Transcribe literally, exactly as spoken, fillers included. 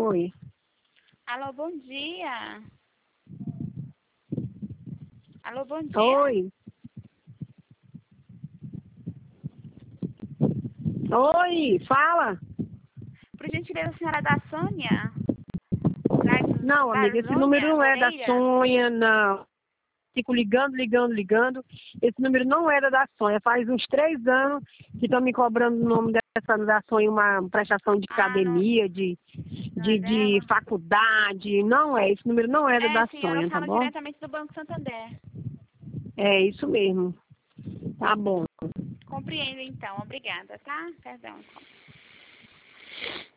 Oi. Alô, bom dia. Alô, bom dia. Oi. Oi, fala. Por gentileza, a senhora é da Sônia? Não, amiga, esse número não é da Sônia, não. Fico ligando, ligando, ligando. Esse número não era da Sônia. Faz uns três anos que estão me cobrando o nome dessa da Sônia, uma prestação de academia, de, de, de faculdade. Não é, esse número não era É, da senhora, eu Sônia, tá falo bom? diretamente do Banco Santander. É isso mesmo. Tá bom. Compreendo, então. Obrigada, tá? Perdão.